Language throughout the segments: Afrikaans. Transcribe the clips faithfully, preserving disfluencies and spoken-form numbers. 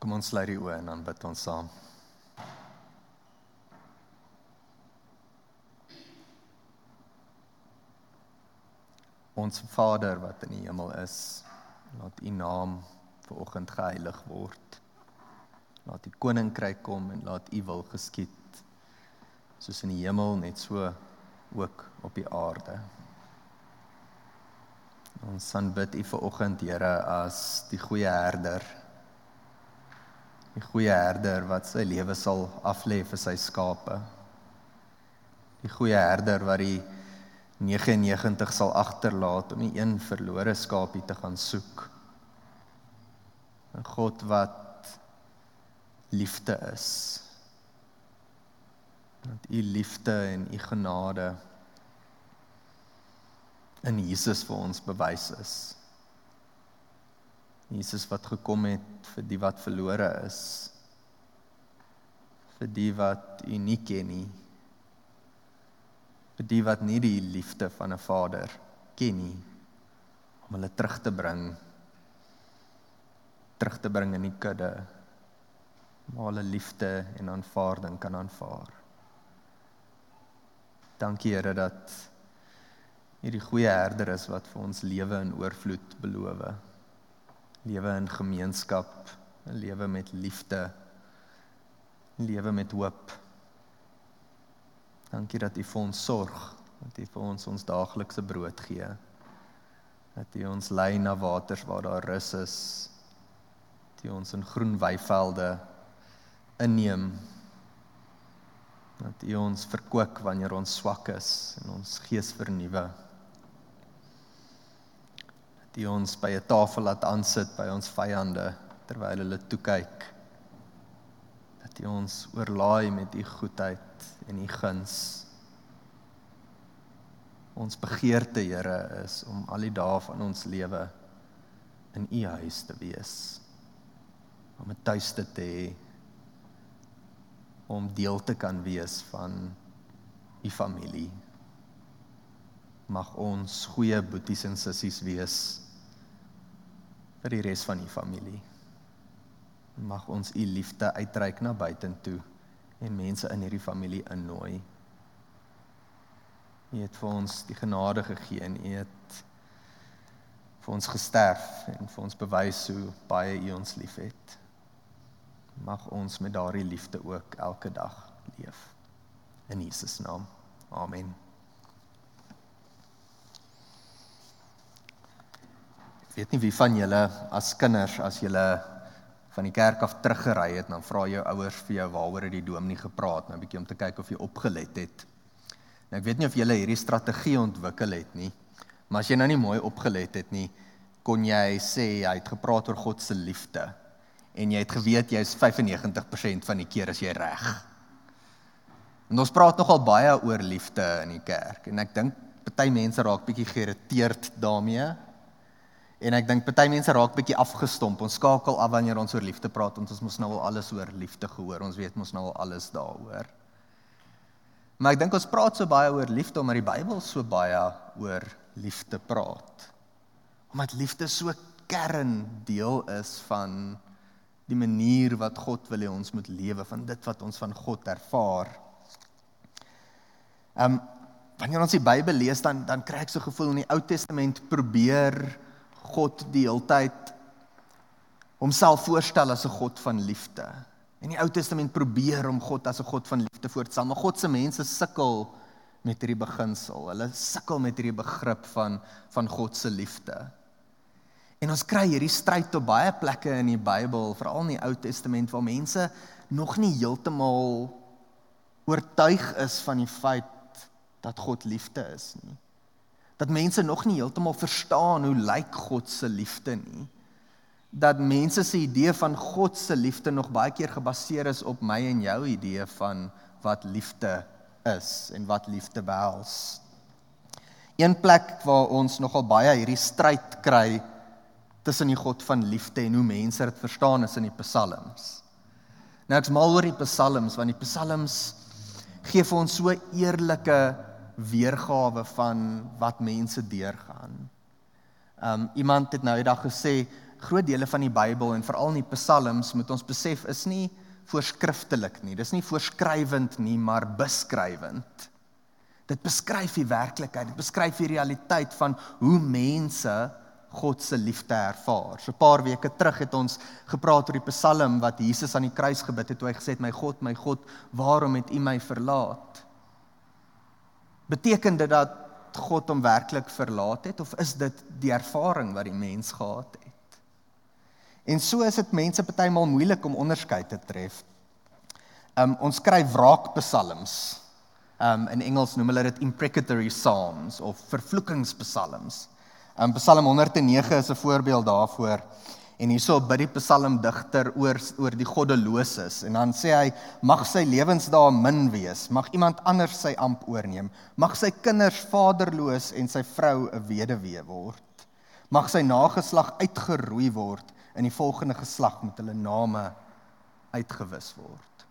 Kom ons sluit die oë en dan bid ons saam. Ons Vader wat in die hemel is, laat U naam vanoggend geheilig word. Laat U koninkryk kom en laat U wil geskied, soos in die hemel, net so ook op die aarde. Ons aanbid U vanoggend, Here, as die goeie herder. Die goeie herder wat sy lewe sal aflê vir sy skape. Die goeie herder wat die negenennegentig en negentig sal agterlaat om die een verlore skaapie te gaan soek. 'n God wat liefde is. Dat U liefde en U genade in Jesus vir ons bewys is. Jesus wat gekom het vir die wat verlore is. Vir die wat U nie ken nie. Vir die wat nie die liefde van 'n Vader ken nie, om hulle terug te bring, terug te bring in die kudde, waar hulle liefde en aanvaarding kan aanvaar. Dankie Here dat U die goeie herder is wat vir ons lewe in oorvloed beloof. Lewe in gemeenskap, 'n lewe met liefde, 'n lewe met hoop. Dankie dat U vir ons sorg, dat U vir ons ons daaglikse brood gee, dat U ons lei na waters waar daar rus is, dat U ons in groen weivelde inneem, dat U ons verkoop wanneer ons swak is en ons gees vernuwe, dat U ons by 'n tafel laat aansit by ons vyande terwyl hulle toekyk, dat U ons oorlaai met U goedheid en U guns. Ons begeerte, Here, is om al die dae van ons lewe in U huis te wees, om 'n tuiste te hê, om deel te kan wees van U familie. Mag ons goeie boeties en sissies wees vir die res van U familie. Mag ons U liefde uitreik na buitentoe en mense in hierdie familie innooi. U het vir ons die genade gegee en U het vir ons gesterf en vir ons bewys hoe baie U ons lief het. Mag ons met daardie liefde ook elke dag leef. In Jesus naam. Amen. Ek weet nie wie van julle as kinders, as julle van die kerk af teruggery het, dan vra jou ouers vir jou waaroor het die dominee gepraat, nou 'n bietjie om te kyk of jy opgelet het. Nou ek weet nie of julle hierdie strategie ontwikkel het nie, maar as jy nou nie mooi opgelet het nie, kon jy sê hy het gepraat oor God se liefde en jy het geweet jy is vyfennegentig persent van die keer as jy reg. En ons praat nogal baie oor liefde in die kerk en ek dink party mense raak bietjie geïrriteerd daarmee. En ek dink party mense raak bietjie afgestomp. Ons skakel af wanneer ons oor liefde praat, want ons mos nou al alles oor liefde gehoor. Ons weet mos nou al alles daaroor. Maar ek dink ons praat so baie oor liefde omdat die Bybel so baie oor liefde praat. Omdat liefde so kerndeel is van die manier wat God wil hê ons moet lewe, van dit wat ons van God ervaar. Um, wanneer ons die Bybel lees, dan, dan kry ek so gevoel in die Ou Testament probeer God die hele tyd homself voorstel as 'n God van liefde. En die Ou Testament probeer om God as 'n God van liefde voor te stel, maar God se mense sukkel met hierdie beginsel. Hulle sukkel met hierdie begrip van van God se liefde. En ons kry hierdie stryd op baie plekke in die Bybel, veral in die Ou Testament, waar mense nog nie heeltemal oortuig is van die feit dat God liefde is nie. Dat mense nog nie heeltemal verstaan hoe lyk God se liefde nie. Dat mense se idee van God se liefde nog baie keer gebaseer is op my en jou idee van wat liefde is en wat liefde behels. Een plek waar ons nogal baie hierdie stryd kry tussen die God van liefde en hoe mense dit verstaan is in die Psalms. Nou ek's mal oor die Psalms, want die Psalms gee vir ons so eerlike weergawe van wat mense deurgaan. Um, iemand het nou die dag gesê, groot dele van die Bybel en veral in die Psalms moet ons besef is nie voorskriftelik nie. Dis nie voorskrywend nie, maar beskrywend. Dit beskryf die werklikheid, dit beskryf die realiteit van hoe mense God se liefde ervaar. So 'n paar weke terug het ons gepraat oor die Psalm wat Jesus aan die kruis gebid het, toe hy gesê het, my God, my God, waarom het U my verlaat? Beteken dit dat God hom werklik verlaat het, of is dit die ervaring wat die mens gehad het? En so is dit mense partymal moeilik om onderskeid te tref. Um, ons skryf wraakpsalms. Um, in Engels noem hulle dit imprecatory psalms of vervloekingspsalms. Um, Psalm honderd en nege is 'n voorbeeld daarvoor. En hierso bid die psalmdigter oor oor die goddeloses en dan sê hy, mag sy lewensdae min wees, mag iemand anders sy amp oorneem, mag sy kinders vaderloos en sy vrou 'n weduwee word. Mag sy nageslag uitgeroei word en die volgende geslag met hulle name uitgewis word.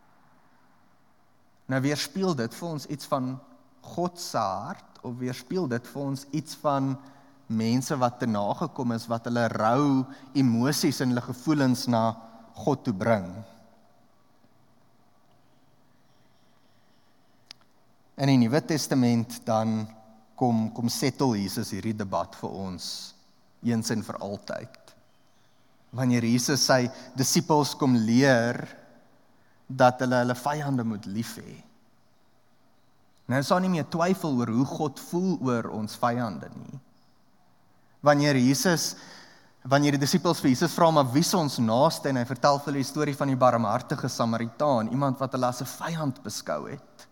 Nou weerspieël dit vir ons iets van God se hart, of weerspieël dit vir ons iets van mense wat te nagekom is, wat hulle rou emosies en hulle gevoelens na God toe bring? In die Nuwe Testament dan kom, kom settle Jesus hierdie debat vir ons, eens en vir altyd. Wanneer Jesus sy disippels kom leer, dat hulle hulle vyande moet lief hê. Nou is daar nie meer twyfel oor hoe God voel oor ons vyande nie. Wanneer Jesus, wanneer die disippels vir Jesus vra, maar wie is ons naaste, en hy vertel vir hulle die storie van die barmhartige Samaritaan, iemand wat hulle as 'n vyand beskou het.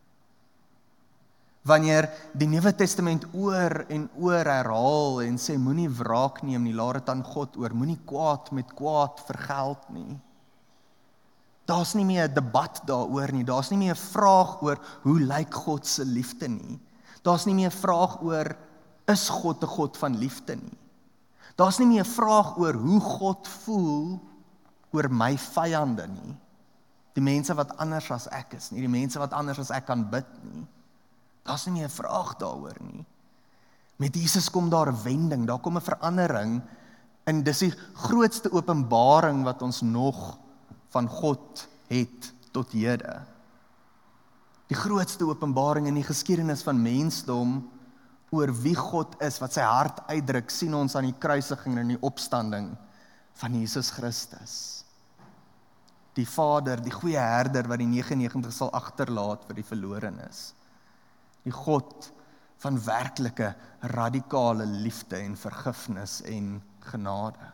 Wanneer die Nuwe Testament oor en oor herhaal en sê, moenie wraak neem nie, laat dit aan God oor, moenie kwaad met kwaad vergeld nie. Daar's nie meer 'n debat daaroor nie, daar's nie meer 'n vraag oor, hoe lyk God se liefde nie. Daar's nie meer 'n vraag oor, is God 'n God van liefde nie. Daar's nie meer 'n vraag oor hoe God voel oor my vyande nie. Die mense wat anders as ek is nie, die mense wat anders as ek kan bid nie. Daar's nie meer 'n vraag daaroor nie. Met Jesus kom daar 'n wending, daar kom 'n verandering, en dis die grootste openbaring wat ons nog van God het tot hede. Die grootste openbaring in die geskiedenis van mensdom oor wie God is, wat sy hart uitdruk, sien ons aan die kruisiging en die opstanding van Jesus Christus. Die Vader, die goeie herder wat die negenennegentig sal agterlaat vir die verlorenes. Die God van werklike radikale liefde en vergifnis en genade.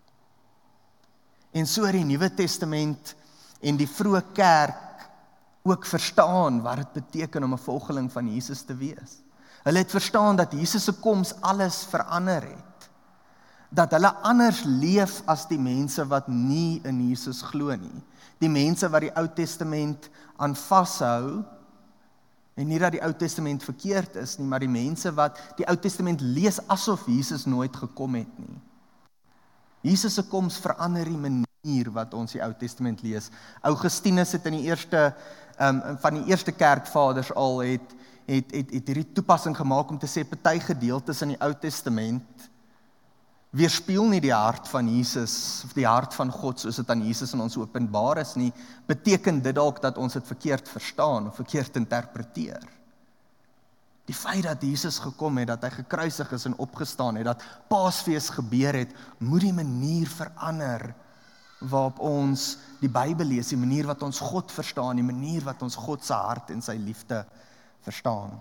En so het die Nuwe Testament en die vroeë kerk ook verstaan wat dit beteken om 'n volgeling van Jesus te wees. Hulle het verstaan dat Jesus se koms alles verander het. Dat hulle anders leef as die mense wat nie in Jesus glo nie. Die mense wat die Ou Testament aan vashou, en nie dat die Ou Testament verkeerd is nie, maar die mense wat die Ou Testament lees asof Jesus nooit gekom het nie. Jesus se koms verander die manier wat ons die Ou Testament lees. Augustinus het in die eerste um, van die eerste kerkvaders al het het het het hierdie toepassing gemaak om te sê party gedeeltes in die Ou Testament weerspieël nie die hart van Jesus of die hart van God soos dit aan Jesus in ons openbaar is nie. Beteken dit dalk dat ons dit verkeerd verstaan of verkeerd interpreteer? Die feit dat Jesus gekom het, dat hy gekruisig is en opgestaan het, dat Paasfees gebeur het, moet die manier verander waarop ons die Bybel lees, die manier wat ons God verstaan, die manier wat ons God se hart en sy liefde verstaan.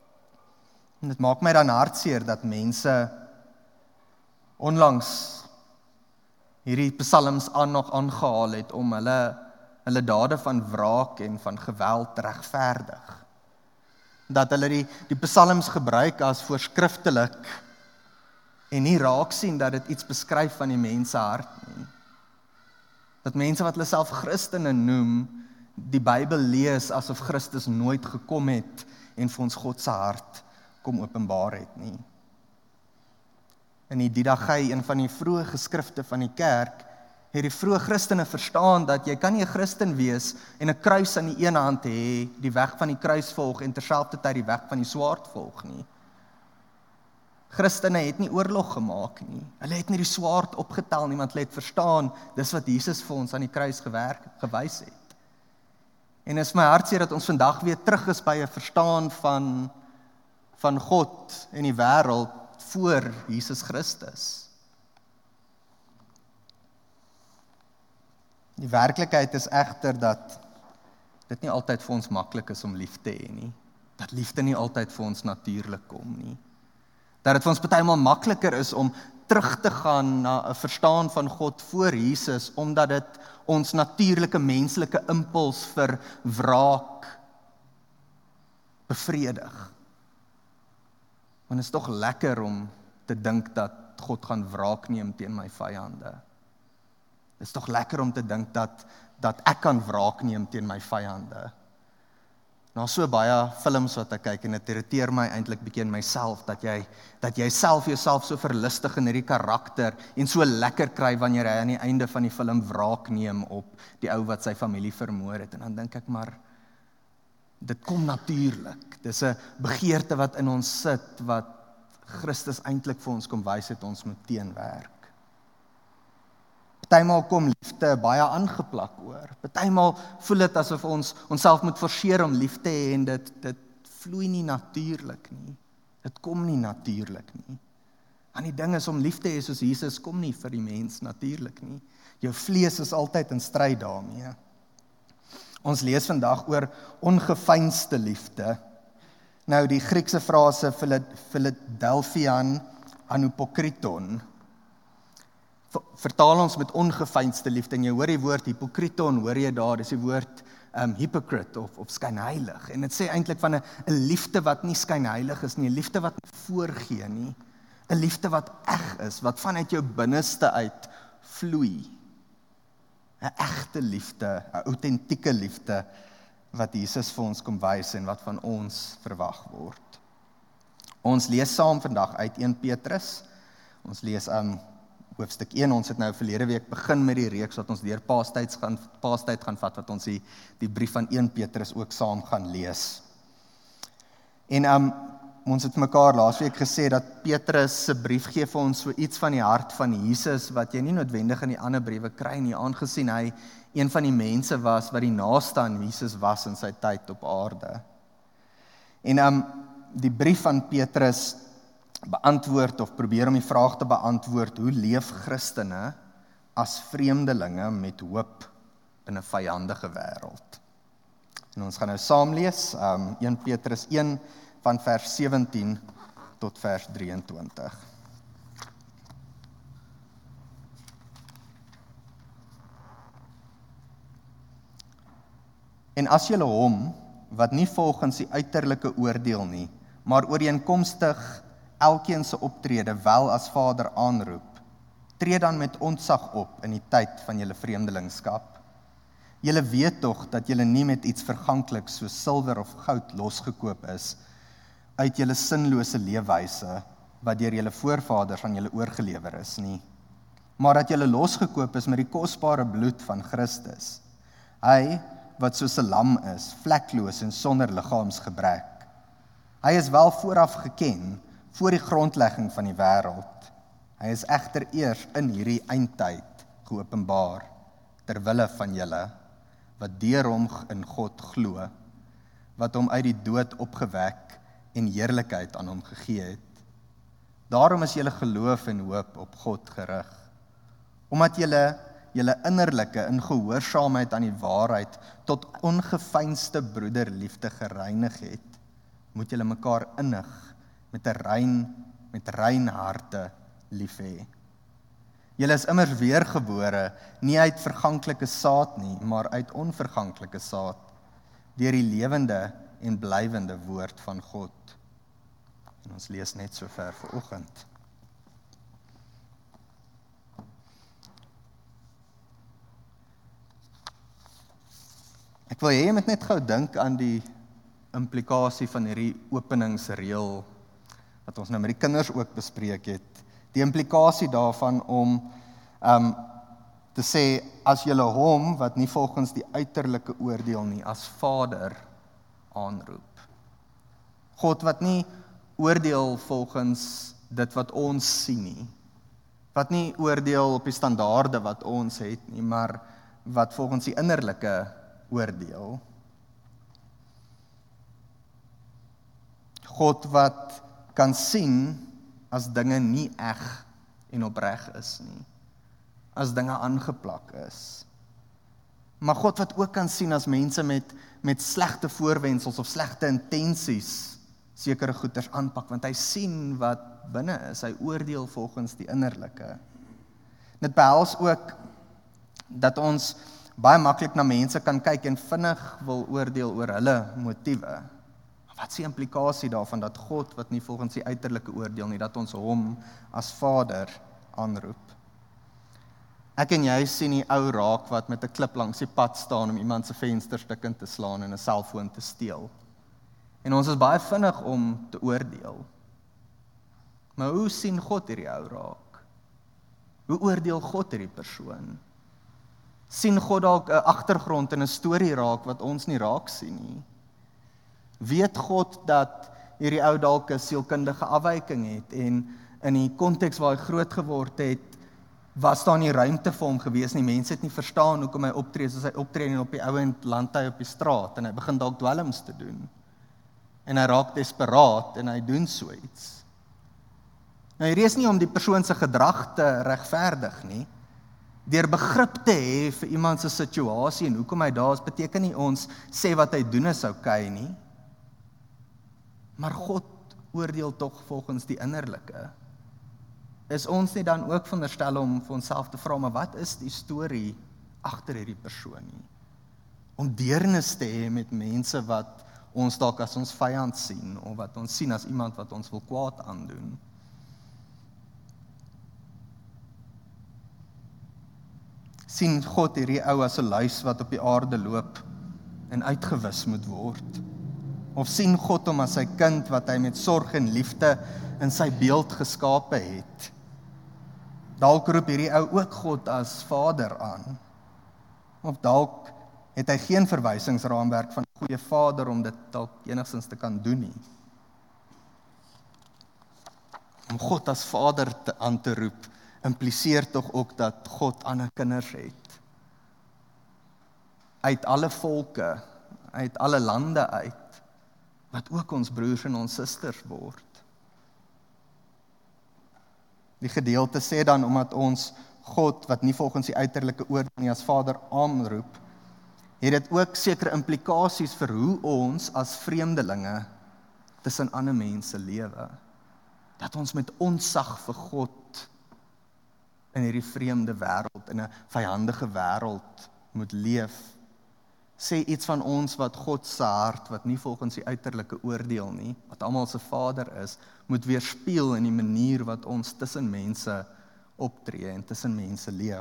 En dit maak my dan hartseer dat mense onlangs hierdie psalms aan nog aangehaal het om hulle hulle dade van wraak en van geweld regverdig. Dat hulle die, die psalms gebruik as voorskriftelik en nie raak sien dat dit iets beskryf van die mens se hart nie. Dat mense wat hulle self Christene noem, die Bybel lees asof Christus nooit gekom het en vir ons God se hart kom openbaar het nie. In die Didagai, een van die vroeë geskrifte van die kerk, het die vroeë Christene verstaan dat jy kan nie 'n Christen wees en 'n kruis aan die een hand hê, die weg van die kruis volg en terselfdertyd die weg van die swaard volg nie. Christene het nie oorlog gemaak nie. Hulle het nie die swaard opgetel nie, want hulle het verstaan, dis wat Jesus vir ons aan die kruis gewerk, gewys het. En is my hartseer dat ons vandag weer terug is by 'n verstaan van, van God en die wêreld voor Jesus Christus. Die werklikheid is egter dat dit nie altyd vir ons maklik is om lief te hê nie. Dat liefde nie altyd vir ons natuurlik kom nie. Dat dit vir ons partymal makliker is om terug te gaan na 'n verstaan van God voor Jesus, omdat dit ons natuurlike menslike impuls vir wraak bevredig. Want dit is tog lekker om te dink dat God gaan wraak neem teen my vyande. Dit is tog lekker om te dink dat, dat ek kan wraak neem teen my vyande. Nou so baie films wat ek kyk en dit irriteer my eintlik bietjie in myself, dat jy, dat jy self jouself so verlustig in hierdie karakter en so lekker kry wanneer hy aan die einde van die film wraak neem op die ou wat sy familie vermoor het. En dan dink ek maar, dit kom natuurlik. Dis 'n begeerte wat in ons sit, wat Christus eintlik vir ons kom wys het, ons moet teenwerk. Partymal kom liefde baie aangeplak oor. Partymal voel dit asof ons onsself moet forceer om lief te hê en dit, dit vloei nie natuurlik nie. Dit kom nie natuurlik nie. En die ding is om lief te hê soos Jesus kom nie vir die mens natuurlik nie. Jou vlees is altyd in stryd daarmee. Ons lees vandag oor ongeveinsde liefde. Nou die Griekse frase Philadelphian anupokriton vertaal ons met ongeveinsde liefde, en jy hoor die woord hypokriton, hoor jy daar, dis die woord um, hypocrite of, of skynheilig, en dit sê eintlik van 'n liefde wat nie skynheilig is nie, 'n liefde wat nie voorgee nie, 'n liefde wat eg is, wat vanuit jou binneste uit vloei, 'n egte liefde, 'n autentieke liefde, wat Jesus vir ons kom wys en wat van ons verwag word. Ons lees saam vandag uit Eerste Petrus, ons lees um, hoofstuk een, ons het nou verlede week begin met die reeks wat ons deur Paastyd gaan, Paastyd gaan vat, wat ons die, die brief van Eerste Petrus ook saam gaan lees. En um, ons het mekaar laasweek gesê dat Petrus se brief gee vir ons so iets van die hart van Jesus, wat jy nie noodwendig in die ander briewe kry nie, aangesien hy een van die mense was wat die naaste aan Jesus was in sy tyd op aarde. En um, die brief van Petrus beantwoord of probeer om die vraag te beantwoord, hoe leef Christene as vreemdelinge met hoop in 'n vyandige wêreld? En ons gaan nou saam lees, um, Eerste Petrus een van vers sewentien tot vers drieëntwintig. En as julle hom, wat nie volgens die uiterlike oordeel nie, maar ooreenkomstig elkeen se optrede wel as Vader aanroep, tree dan met ontzag op in die tyd van julle vreemdelingskap. Julle weet tog dat julle nie met iets vergankliks soos silwer of goud losgekoop is uit julle sinlose leefwyse wat deur julle voorvaders aan julle oorgelewer is nie, maar dat julle losgekoop is met die kosbare bloed van Christus. Hy wat soos 'n lam is, vlekloos en sonder liggaamsgebrek. Hy is wel vooraf geken voor die grondlegging van die wêreld. Hy is egter eers in hierdie eindtyd geopenbaar, ter wille van julle, wat deur hom in God glo, wat hom uit die dood opgewek en heerlikheid aan hom gegee het. Daarom is julle geloof en hoop op God gerig, omdat julle julle innerlike in gehoorsaamheid aan die waarheid tot ongeveinsde broederliefde gereinig het, moet julle mekaar innig met 'n rein, met rein harte lief hê. Julle is immers weergebore, nie uit verganklike saad nie, maar uit onverganklike saad, deur die lewende en blywende woord van God. En ons lees net so ver vir oggend. Ek wil hê jy moet net gou dink aan die implikasie van hierdie openingsreël wat ons nou met die kinders ook bespreek het. Die implikasie daarvan om um, te sê, as julle hom, wat nie volgens die uiterlike oordeel nie, as Vader aanroep. God wat nie oordeel volgens dit wat ons sien nie. Wat nie oordeel op die standaarde wat ons het nie, maar wat volgens die innerlike oordeel. God wat kan sien as dinge nie eg en opreg is nie, as dinge aangeplak is. Maar God wat ook kan sien as mense met, met slegte voorwendsels of slegte intensies sekere goeders aanpak, want hy sien wat binne is, hy oordeel volgens die innerlike. Dit behels ook dat ons baie maklik na mense kan kyk en vinnig wil oordeel oor hulle motiewe. Wat is die implikasie daarvan dat God, wat nie volgens die uiterlike oordeel nie, dat ons hom as Vader aanroep? Ek en jy sien die ou raak wat met 'n klip langs die pad staan om iemand se vensterstuk in te slaan en 'n selfoon te steel. En ons is baie vinnig om te oordeel. Maar hoe sien God hierdie ou raak? Hoe oordeel God hierdie persoon? Sien God dalk 'n agtergrond en 'n storie raak wat ons nie raak sien nie? Weet God dat hierdie ou dalk 'n sielkundige afwyking het en in die konteks waar hy groot geword het, was daar nie ruimte vir hom gewees nie. Mense het nie verstaan hoekom hy optree soos hy optree en op die ouend land hy op die straat en hy begin dalk dwelms te doen. En hy raak desperaat en hy doen so iets. Nou hier is nie om die persoon se gedrag te regverdig nie. Deur begrip te hê vir iemand se situasie en hoekom hy daar is, beteken nie ons sê wat hy doen is oukei nie. Maar God oordeel tog volgens die innerlike. Is ons nie dan ook veronderstel om vir onsself te vra, maar wat is die storie agter hierdie persoon nie? Om deernis te hê met mense wat ons dalk as ons vyand sien, of wat ons sien as iemand wat ons wil kwaad aandoen. Sien God hierdie ou as 'n luis wat op die aarde loop en uitgewis moet word? Of sien God hom as sy kind wat hy met sorg en liefde in sy beeld geskape het? Dalk roep hierdie ou ook God as Vader aan. Of dalk het hy geen verwysingsraamwerk van 'n goeie Vader om dit dalk enigstens te kan doen nie. Om God as Vader te, aan te roep, impliseer tog ook dat God ander kinders het. Uit alle volke, uit alle lande uit, wat ook ons broers en ons susters word. Die gedeelte sê dan, omdat ons God, wat nie volgens die uiterlike oordeel nie as Vader aanroep, het dit ook sekere implikasies vir hoe ons as vreemdelinge tussen ander mense lewe. Dat ons met ontzag vir God in hierdie vreemde wêreld, in 'n vyandige wêreld moet leef. Sê iets van ons wat God se hart, wat nie volgens die uiterlike oordeel nie, wat almal se Vader is, moet weerspieël in die manier wat ons tussen mense optree en tussen mense leef.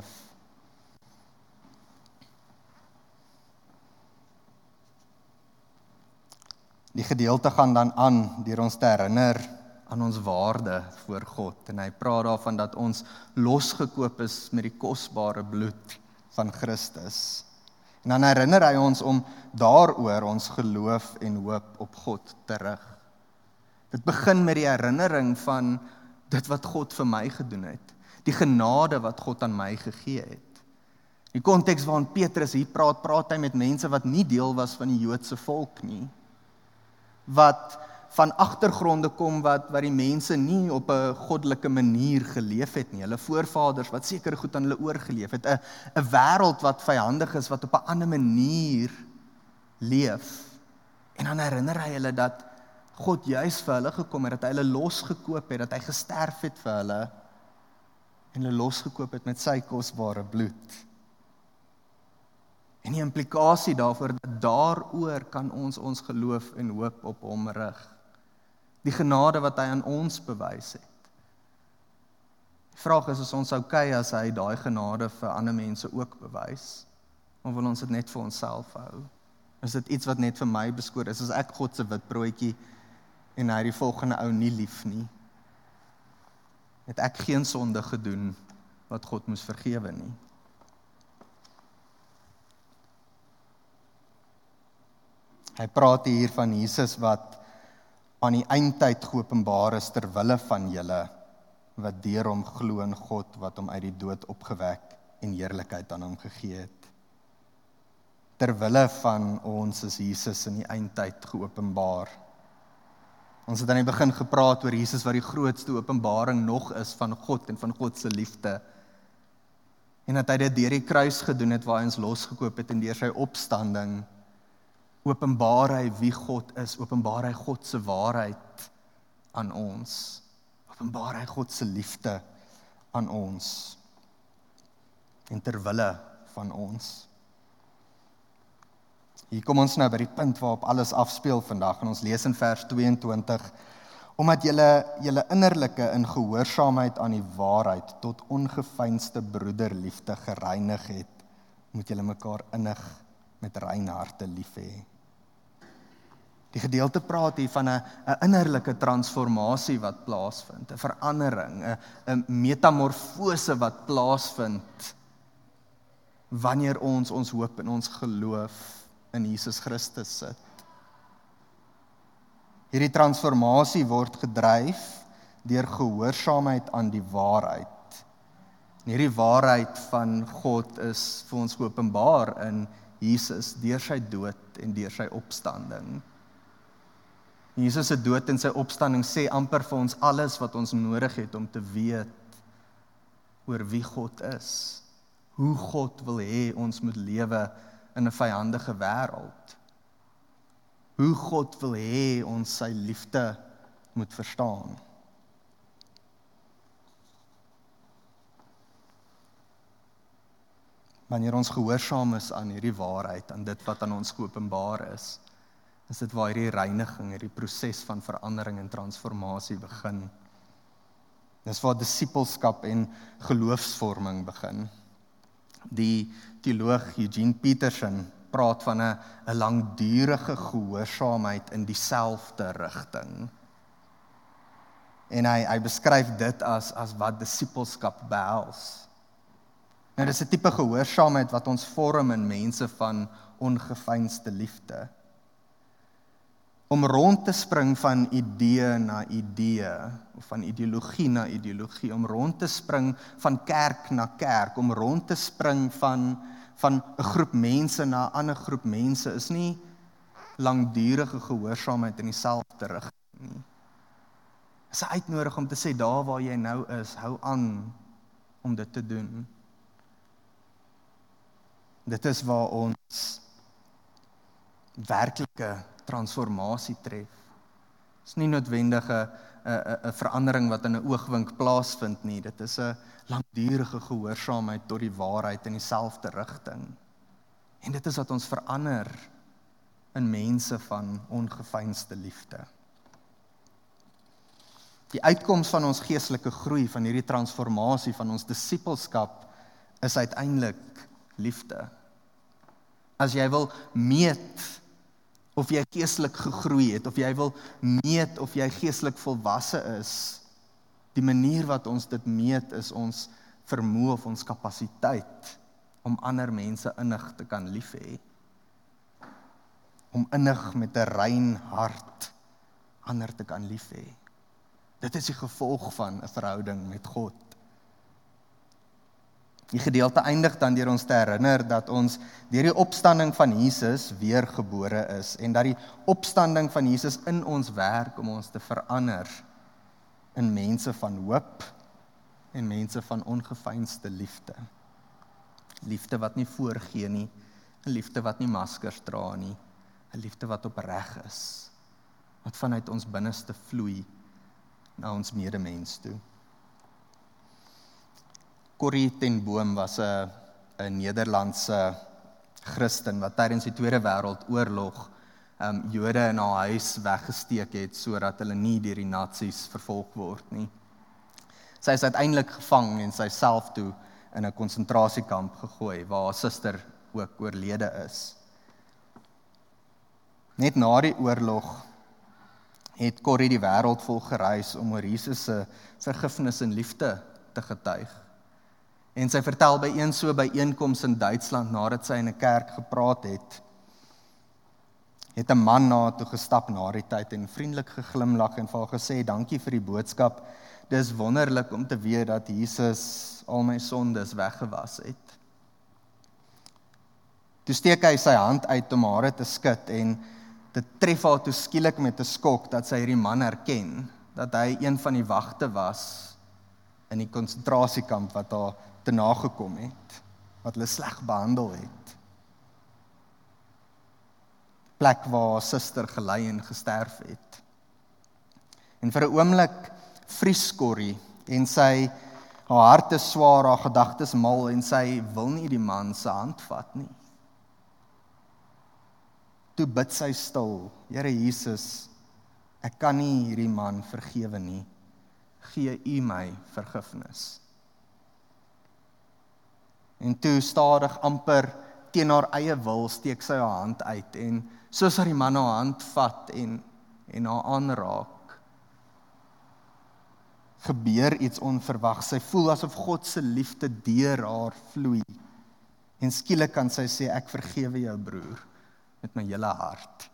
Die gedeelte gaan dan aan deur ons te herinner aan ons waarde voor God. En hy praat daarvan dat ons losgekoop is met die kosbare bloed van Christus. En dan herinner hy ons om daaroor ons geloof en hoop op God te rig. Dit begin met die herinnering van dit wat God vir my gedoen het. Die genade wat God aan my gegee het. Die konteks waarin Petrus hier praat, praat hy met mense wat nie deel was van die Joodse volk nie. Wat van agtergronde kom wat, wat die mense nie op 'n goddelike manier geleef het nie. Hulle voorvaders wat seker goed aan hulle oorgeleef het. 'n 'n wêreld wat vyandig is, wat op 'n ander manier leef. En dan herinner hy hulle dat God juis vir hulle gekom het, dat hy hulle losgekoop het, dat hy gesterf het vir hulle en hulle losgekoop het met sy kosbare bloed. En die implikasie daarvoor, dat daaroor kan ons ons geloof en hoop op hom rig. Die genade wat hy aan ons bewys het. Die vraag is, is ons oukei as hy daai genade vir ander mense ook bewys? Of wil ons dit net vir onsself hou? Is dit iets wat net vir my beskoor is? Is ek God se witbroodjie en hy die volgende ou nie lief nie? Het ek geen sonde gedoen wat God moes vergewe nie? Hy praat hier van Jesus wat aan die eindtyd geopenbaar is ter wille van julle wat deur hom glo in God wat hom uit die dood opgewek en heerlikheid aan hom gegee het. Terwille van ons is Jesus in die eindtyd geopenbaar. Ons het aan die begin gepraat oor Jesus wat die grootste openbaring nog is van God en van God se liefde. En dat hy dit deur die kruis gedoen het waar hy ons losgekoop het en deur sy opstanding openbaar hy wie God is, openbaar hy God se waarheid aan ons. Openbaar hy God se liefde aan ons. En terwille van ons. Hier kom ons nou by die punt waarop alles afspeel vandag, en ons lees in vers tweeëntwintig, omdat julle julle innerlike in gehoorsaamheid aan die waarheid tot ongeveinsde broederliefde gereinig het, moet julle mekaar innig met rein harte lief hê. Die gedeelte praat hier van 'n 'n innerlike transformasie wat plaasvind, 'n verandering, 'n 'n metamorfose wat plaasvind wanneer ons ons hoop en ons geloof in Jesus Christus sit. Hierdie transformasie word gedryf deur gehoorsaamheid aan die waarheid. En hierdie waarheid van God is vir ons geopenbaar in Jesus deur sy dood en deur sy opstanding. Jesus se dood en sy opstanding sê amper vir ons alles wat ons nodig het om te weet oor wie God is. Hoe God wil hê ons moet lewe in 'n vyandige wêreld. Hoe God wil hê ons sy liefde moet verstaan. Wanneer ons gehoorsaam is aan hierdie waarheid, aan dit wat aan ons geopenbaar is, is dit waar hierdie reiniging, hierdie proses van verandering en transformasie begin. Dis waar disippelskap en geloofsvorming begin. Die teoloog Eugene Peterson praat van 'n 'n langdurige gehoorsaamheid in dieselfde rigting. En hy hy beskryf dit as as wat disippelskap behels. Nou dis 'n tipe gehoorsaamheid wat ons vorm in mense van ongeveinsde liefde. Om rond te spring van idee na idee, of van ideologie na ideologie, om rond te spring van kerk na kerk, om rond te spring van van 'n groep mense na 'n ander groep mense, is nie langdurige gehoorsaamheid in dieselfde rigting nie. Dit is 'n uitnodiging om te sê, daar waar jy nou is, hou aan om dit te doen. Dit is waar ons werklike transformasie tref. Dit is nie noodwendig 'n 'n 'n verandering wat in 'n oogwink plaasvind nie. Dit is 'n langdurige gehoorsaamheid tot die waarheid in dieselfde rigting. En dit is wat ons verander in mense van ongeveinsde liefde. Die uitkoms van ons geestelike groei, van hierdie transformasie van ons disippelskap, is uiteindelik liefde. As jy wil meet of jy geestelik gegroei het, of jy wil meet of jy geestelik volwasse is, die manier wat ons dit meet is ons vermoë of ons kapasiteit om ander mense innig te kan lief hê. Om innig met 'n rein hart ander te kan lief hê. Dit is die gevolg van 'n verhouding met God. Die gedeelte eindig dan deur ons te herinner dat ons deur die opstanding van Jesus weergebore is en dat die opstanding van Jesus in ons werk om ons te verander in mense van hoop en mense van ongeveinsde liefde. Liefde wat nie voorgee nie, 'n liefde wat nie maskers dra nie, 'n liefde wat opreg is, wat vanuit ons binneste vloei na ons medemens toe. Corrie ten Boom was 'n 'n Nederlandse Christen wat tydens die Tweede Wêreldoorlog um, Jode in haar huis weggesteek het sodat hulle nie deur die Nazis vervolg word nie. Sy is uiteindelik gevang en sy self toe in 'n konsentrasiekamp gegooi waar haar suster ook oorlede is. Net na die oorlog het Corrie die wêreld vol gereis om oor Jesus se vergifnis en liefde te getuig. En sy vertel by een so byeenkoms in Duitsland, nadat sy in 'n kerk gepraat het, het 'n man na haar toe gestap na die tyd en vriendelik geglimlag en vir haar gesê, dankie vir die boodskap dis wonderlik om te weet dat Jesus al my sondes weggewas het. Toe steek hy sy hand uit om haar te skud en dit tref haar toe skielik met 'n skok dat sy hierdie man herken, dat hy een van die wagte was in die konsentrasiekamp wat haar te nagekom het, wat hulle sleg behandel het. Plek waar haar suster gelei en gesterf het. En vir 'n oomblik vries Corrie en sy, haar hart is swaar, haar gedagtes mal en sy wil nie die man se hand vat nie. Toe bid sy stil, Here Jesus, ek kan nie hierdie man vergewe nie, gee U my vergifnis. En toe stadig amper teen haar eie wil steek sy haar hand uit en soos haar die man haar hand vat en, en haar aanraak, gebeur iets onverwags. Sy voel asof God se liefde deur haar vloei. En skielik kan sy sê, ek vergewe jou broer met my hele hart.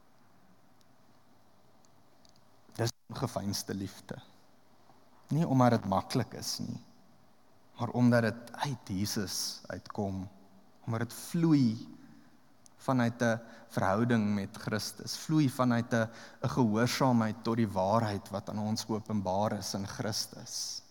Dis ongeveinsde liefde. Nie omdat dit maklik is nie, maar omdat dit uit Jesus uitkom, omdat dit vloei vanuit 'n verhouding met Christus, vloei vanuit 'n 'n gehoorsaamheid tot die waarheid wat aan ons geopenbaar is in Christus.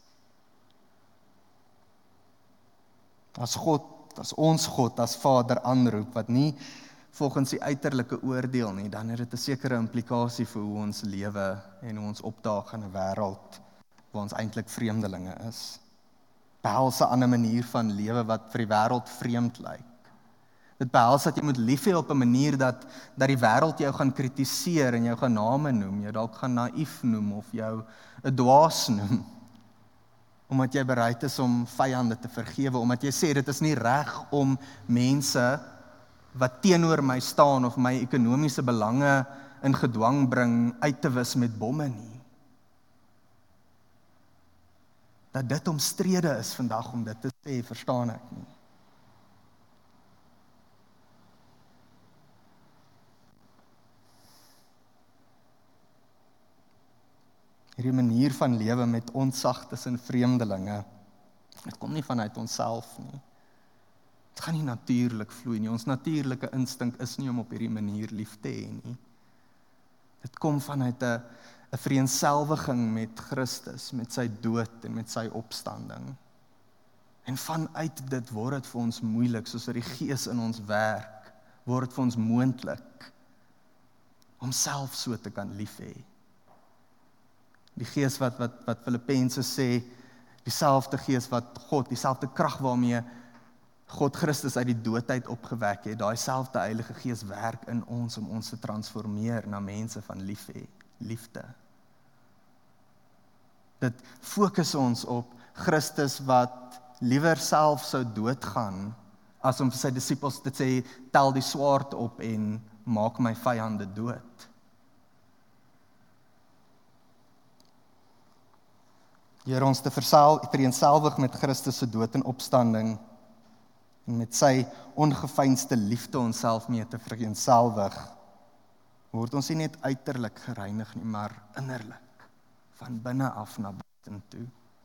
As God, as ons God, as Vader aanroep, wat nie volgens die uiterlike oordeel nie, dan het dit 'n sekere implikasie vir hoe ons lewe en hoe ons opdaag in 'n wêreld waar ons eintlik vreemdelinge is. Behels 'n ander manier van lewe wat vir die wêreld vreemd lyk. Dit behels dat jy moet lief hê op 'n manier dat, dat die wêreld jou gaan kritiseer en jou gaan name noem, jou dalk gaan naïef noem of jou 'n dwaas noem. Omdat jy bereid is om vyande te vergewe, omdat jy sê dit is nie reg om mense wat teenoor my staan of my ekonomiese belange in gedwang bring uit te wis met bomme nie. Dat dit omstrede is vandag om dit te sê, verstaan ek nie. Hierdie manier van lewe met ontzag tussen vreemdelinge, dit kom nie vanuit onsself nie. Dit gaan nie natuurlik vloei nie. Ons natuurlike instink is nie om op hierdie manier lief te hê nie. Dit kom vanuit 'n 'n vereenselwiging met Christus, met sy dood en met sy opstanding. En vanuit dit word dit vir ons moeilik, soos dat die Gees in ons werk, word dit vir ons moontlik om self so te kan lief hê. Die Gees wat wat wat Filippense sê, dieselfde Gees wat God, dieselfde krag waarmee God Christus uit die dood uit opgewek het, daai selfde Heilige Gees werk in ons om ons te transformeer na mense van lief hê, liefde. Dit fokus ons op Christus wat liewer self sou doodgaan as om vir sy disippels te sê, tel die swaard op en maak my vyande dood. Here, ons te vereenselwig met Christus se dood en opstanding en met sy ongeveinsde liefde onsself mee te vereenselwig, word ons nie net uiterlik gereinig nie, maar innerlik, van binne af na buiten toe.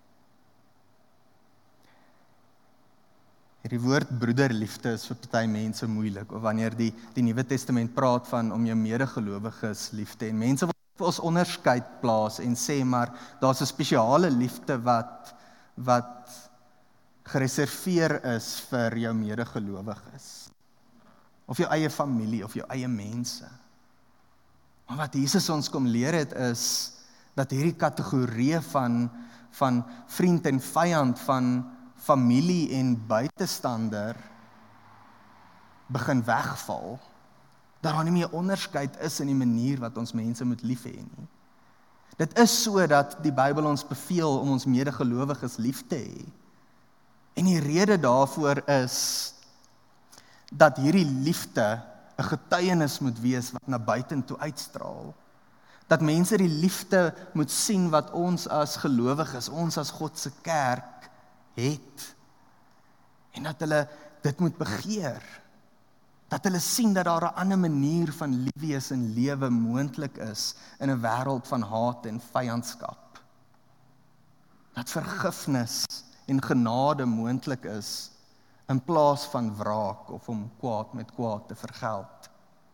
Die woord broederliefde is vir party mense moeilik, of wanneer die, die Nuwe Testament praat van om jou medegelowiges lief te hê. Mense wil vir ons onderskeid plaas en sê, maar daar's 'n spesiale liefde wat, wat gereserveer is vir jou medegelowiges. Of jou eie familie, of jou eie mense. Maar wat Jesus ons kom leer het is, dat hierdie kategorie van, van vriend en vyand, van familie en buitestander, begin wegval. Dat daar nie meer onderskeid is in die manier wat ons mense moet lief hê nie. Dit is so dat die Bybel ons beveel om ons medegelowiges lief te hê. En die rede daarvoor is dat hierdie liefde 'n getuienis moet wees wat na buitentoe uitstraal. Dat mense die liefde moet sien wat ons as gelowiges, ons as God se kerk het. En dat hulle dit moet begeer. Dat hulle sien dat daar 'n ander manier van lief wees en lewe moontlik is in 'n wêreld van haat en vyandskap. Dat vergifnis en genade moontlik is, in plaas van wraak of om kwaad met kwaad te vergeld.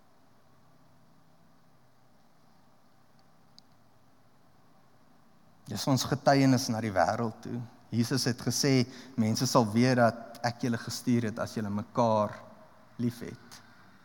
Dis ons getuienis na die wêreld toe. Jesus het gesê, mense sal weet dat ek julle gestuur het as julle mekaar liefhet.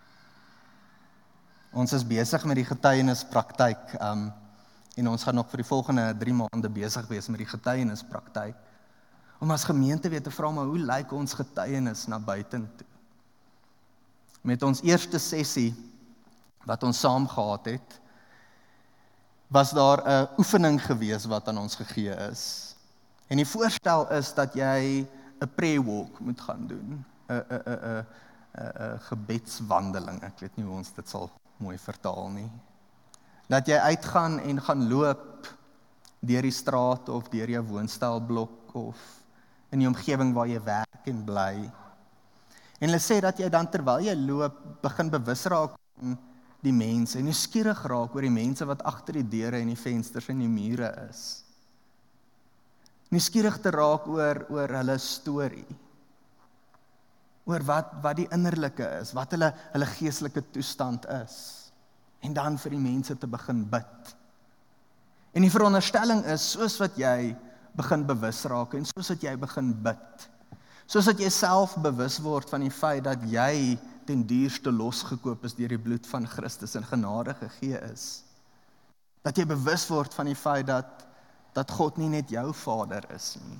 Ons is besig met die getuienispraktyk, um, en ons gaan nog vir die volgende drie maande besig wees met die getuienispraktyk, om as gemeente weer te vra, maar hoe lyk ons getuienis na buitentoe? Met ons eerste sessie, wat ons saam gehad het, was daar 'n oefening gewees wat aan ons gegee is. En die voorstel is dat jy 'n prayer walk moet gaan doen, 'n 'n 'n 'n 'n gebedswandeling, ek weet nie hoe ons dit sal mooi vertaal nie. Dat jy uitgaan en gaan loop deur die straat of deur jou woonstelblok of in die omgewing waar jy werk en bly. En hulle sê dat jy dan terwyl jy loop, begin bewus raak van die mense en nuuskierig raak oor die mense wat agter die deure en die vensters en die mure is. Nuuskierig te raak oor oor hulle storie. Oor wat wat die innerlike is, wat hulle hulle geestelike toestand is. En dan vir die mense te begin bid. En die veronderstelling is, soos wat jy begin bewus raak en soos wat jy begin bid, soos dat jy self bewus word van die feit dat jy ten duurste losgekoop is deur die bloed van Christus en genade gegee is. Dat jy bewus word van die feit dat, dat God nie net jou Vader is nie.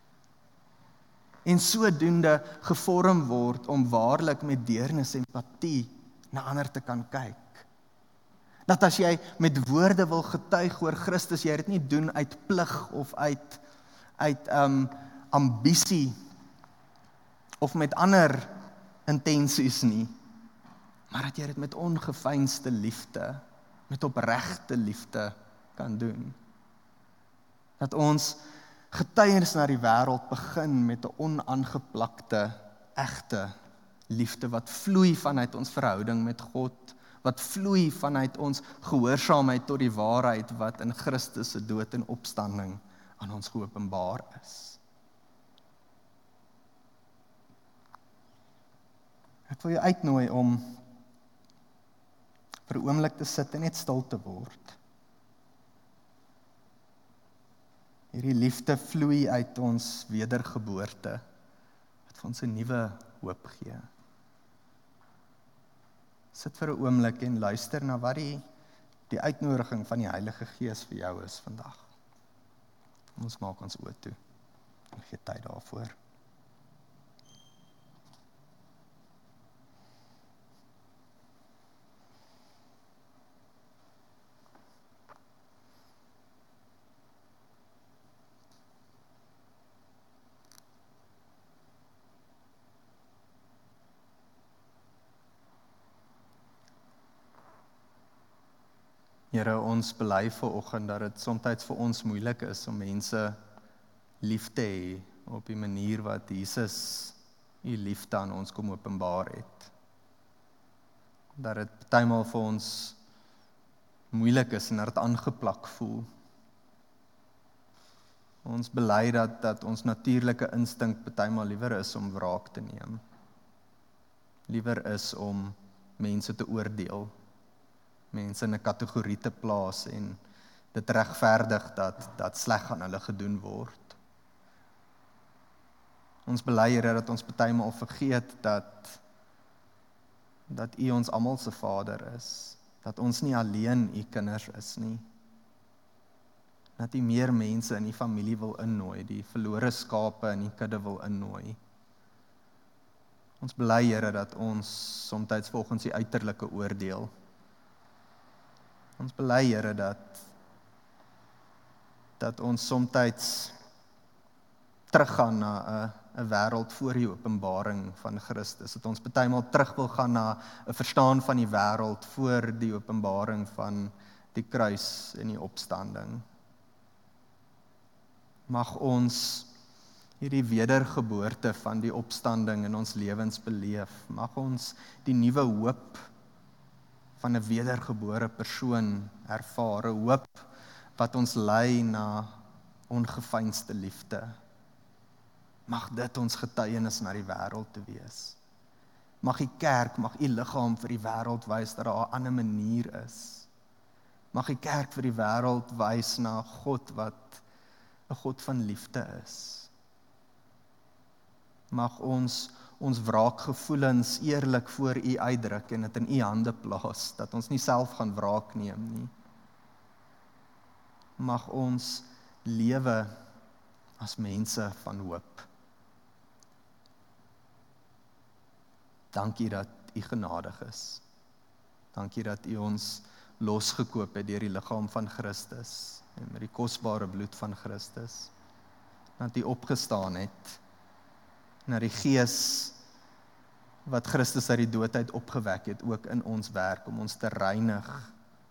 En sodoende gevorm word om waarlik met deernis en empatie na ander te kan kyk. Dat as jy met woorde wil getuig oor Christus, jy dit nie doen uit plig of uit, uit um, ambisie of met ander intensies nie, maar dat jy dit met ongeveinsde liefde, met opregte liefde kan doen. Dat ons getuienis na die wêreld begin met 'n onaangeplakte, egte liefde wat vloei vanuit ons verhouding met God, wat vloei vanuit ons gehoorsaamheid tot die waarheid wat in Christus se dood en opstanding aan ons geopenbaar is. Ek wil jou uitnooi om vir 'n oomblik te sit en net stil te word. Hierdie liefde vloei uit ons wedergeboorte, wat vir ons 'n nuwe hoop gee. Sit vir 'n oomblik en luister na wat die, die uitnodiging van die Heilige Gees vir jou is vandag. Ons maak ons oë toe en gee tyd daarvoor. Here, ons bely vanoggend dat dit soms vir ons moeilik is om mense lief te hê op die manier wat Jesus u liefde aan ons kom openbaar het. Dat dit partymal vir ons moeilik is en dat dit aangeplak voel. Ons bely dat, dat ons natuurlike instink partymal liewer is om wraak te neem. Liewer is om mense te oordeel. Mense in 'n kategorie te plaas en dit regverdig dat, dat sleg aan hulle gedoen word. Ons bely, Here, dat ons partymal vergeet dat, dat U ons almal se Vader is, dat ons nie alleen U kinders is nie, dat U meer mense in die familie wil innooi, die verlore skape in die kudde wil innooi. Ons bely, Here, dat ons soms volgens die uiterlike oordeel. Ons bely, Here, dat, dat ons soms teruggaan na 'n wêreld voor die openbaring van Christus. Dat ons partymal terug wil gaan na 'n verstaan van die wêreld voor die openbaring van die kruis en die opstanding. Mag ons hierdie wedergeboorte van die opstanding in ons lewens beleef. Mag ons die nuwe hoop van 'n wedergebore persoon ervaar, 'n hoop wat ons lei na ongeveinsde liefde. Mag dit ons getuienis na die wêreld te wees. Mag die kerk, mag die liggaam vir die wêreld wys dat daar 'n ander manier is. Mag die kerk vir die wêreld wys na God wat 'n God van liefde is. Mag ons ons wraakgevoelens eerlik voor U uitdruk en dit in U hande plaas, dat ons nie self gaan wraak neem nie. Mag ons lewe as mense van hoop. Dankie dat U genadig is. Dankie dat U ons losgekoop het deur die liggaam van Christus en met die kosbare bloed van Christus. Dat U opgestaan het, na die Gees wat Christus uit die dood uit opgewek het, ook in ons werk, om ons te reinig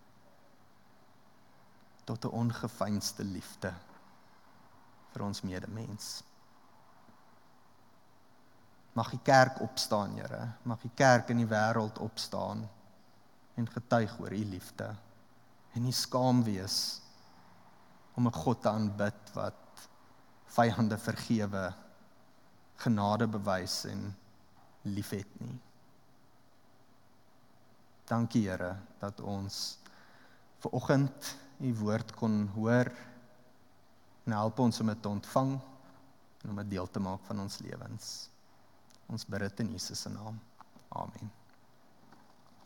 tot 'n ongeveinsde liefde vir ons medemens. Mag die kerk opstaan, Here, mag die kerk in die wêreld opstaan en getuig oor U liefde, en nie skaam wees om 'n God te aanbid wat vyande vergewe, genade bewys en liefhet nie. Dankie, Here, dat ons vanoggend U woord kon hoor en help ons om dit te ontvang en om dit deel te maak van ons lewens. Ons bid dit in Jesus se naam. Amen.